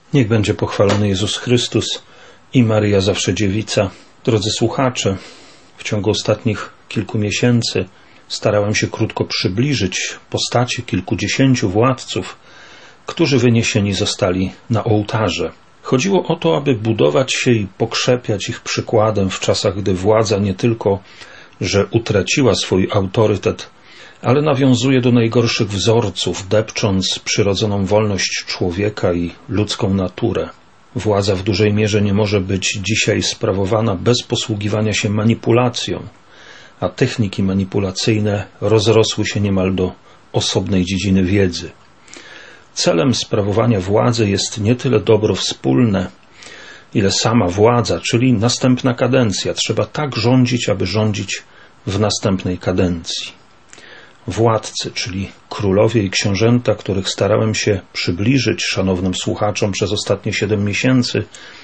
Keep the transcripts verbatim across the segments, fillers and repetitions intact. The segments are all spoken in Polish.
Niech będzie pochwalony Jezus Chrystus i Maryja zawsze dziewica. Drodzy słuchacze, w ciągu ostatnich kilku miesięcy starałem się krótko przybliżyć postacie kilkudziesięciu władców, którzy wyniesieni zostali na ołtarze. Chodziło o to, aby budować się i pokrzepiać ich przykładem w czasach, gdy władza nie tylko, że utraciła swój autorytet, ale nawiązuje do najgorszych wzorców, depcząc przyrodzoną wolność człowieka i ludzką naturę. Władza w dużej mierze nie może być dzisiaj sprawowana bez posługiwania się manipulacją, a techniki manipulacyjne rozrosły się niemal do osobnej dziedziny wiedzy. Celem sprawowania władzy jest nie tyle dobro wspólne, ile sama władza, czyli następna kadencja. Trzeba tak rządzić, aby rządzić w następnej kadencji. Władcy, czyli królowie i książęta, których starałem się przybliżyć szanownym słuchaczom przez ostatnie siedem miesięcy,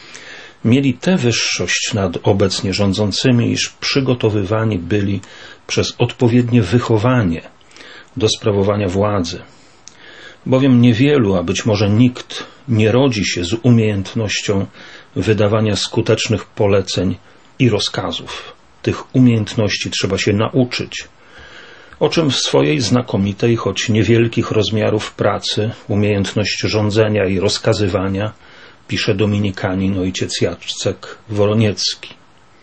mieli tę wyższość nad obecnie rządzącymi, iż przygotowywani byli przez odpowiednie wychowanie do sprawowania władzy. Bowiem niewielu, a być może nikt, nie rodzi się z umiejętnością wydawania skutecznych poleceń i rozkazów. Tych umiejętności trzeba się nauczyć, o czym w swojej znakomitej, choć niewielkich rozmiarów pracy, umiejętność rządzenia i rozkazywania, pisze dominikanin ojciec Jacek Woroniecki.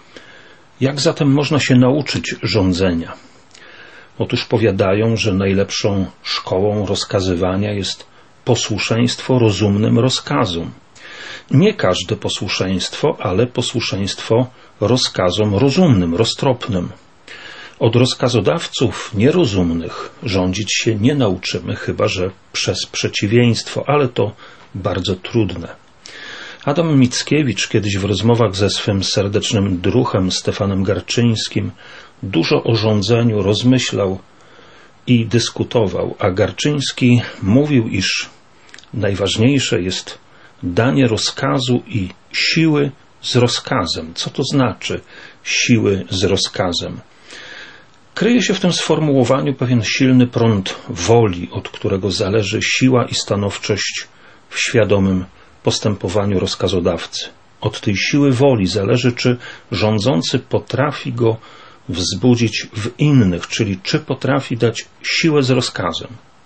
Jak zatem można się nauczyć rządzenia? Otóż powiadają, że najlepszą szkołą rozkazywania jest posłuszeństwo rozumnym rozkazom. Nie każde posłuszeństwo, ale posłuszeństwo rozkazom rozumnym, roztropnym. Od rozkazodawców nierozumnych rządzić się nie nauczymy, chyba że przez przeciwieństwo, ale to bardzo trudne. Adam Mickiewicz kiedyś w rozmowach ze swym serdecznym druhem Stefanem Garczyńskim dużo o rządzeniu rozmyślał i dyskutował, a Garczyński mówił, iż najważniejsze jest danie rozkazu i siły z rozkazem. Co to znaczy siły z rozkazem? Kryje się w tym sformułowaniu pewien silny prąd woli, od którego zależy siła i stanowczość w świadomym postępowaniu rozkazodawcy. Od tej siły woli zależy, czy rządzący potrafi go wzbudzić w innych, czyli czy potrafi dać siłę z rozkazem.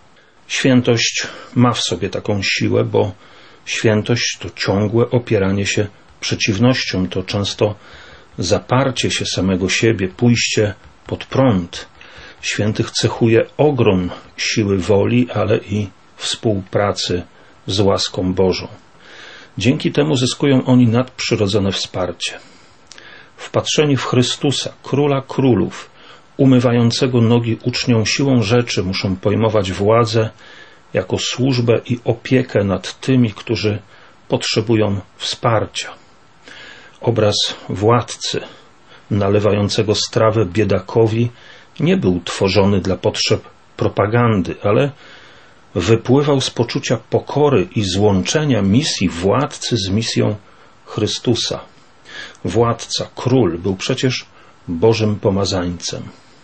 Świętość ma w sobie taką siłę, bo świętość to ciągłe opieranie się przeciwnościom, to często zaparcie się samego siebie, pójście pod prąd. Świętych cechuje ogrom siły woli, ale i współpracy z łaską Bożą. Dzięki temu zyskują oni nadprzyrodzone wsparcie. Wpatrzeni w Chrystusa, Króla Królów, umywającego nogi uczniom siłą rzeczy, muszą pojmować władzę jako służbę i opiekę nad tymi, którzy potrzebują wsparcia. Obraz władcy nalewającego strawę biedakowi nie był tworzony dla potrzeb propagandy, ale wypływał z poczucia pokory i złączenia misji władcy z misją Chrystusa. Władca, król, był przecież Bożym pomazańcem.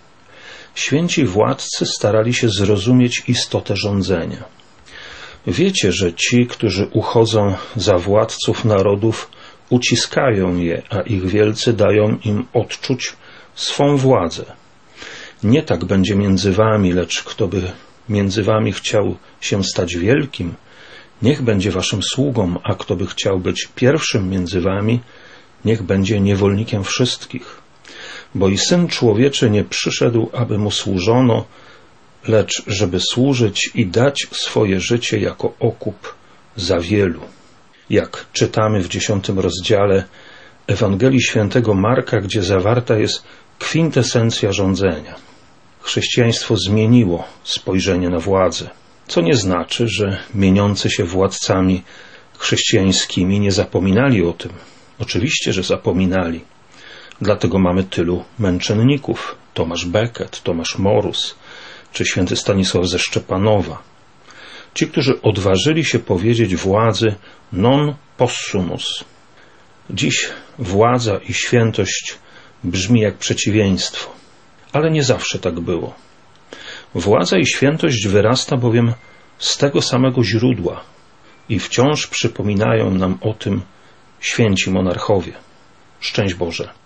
Święci władcy starali się zrozumieć istotę rządzenia. Wiecie, że ci, którzy uchodzą za władców narodów, uciskają je, a ich wielcy dają im odczuć swą władzę. Nie tak będzie między wami, lecz kto by między wami chciał się stać wielkim, niech będzie waszym sługą, a kto by chciał być pierwszym między wami, niech będzie niewolnikiem wszystkich. Bo i Syn Człowieczy nie przyszedł, aby mu służono, lecz żeby służyć i dać swoje życie jako okup za wielu. Jak czytamy w dziesiątym rozdziale Ewangelii Świętego Marka, gdzie zawarta jest kwintesencja rządzenia. Chrześcijaństwo zmieniło spojrzenie na władzę, co nie znaczy, że mieniący się władcami chrześcijańskimi nie zapominali o tym. Oczywiście, że zapominali. Dlatego mamy tylu męczenników. Tomasz Becket, Tomasz Morus, czy święty Stanisław ze Szczepanowa. Ci, którzy odważyli się powiedzieć władzy non possumus. Dziś władza i świętość brzmi jak przeciwieństwo, ale nie zawsze tak było. Władza i świętość wyrasta bowiem z tego samego źródła i wciąż przypominają nam o tym święci monarchowie. Szczęść Boże.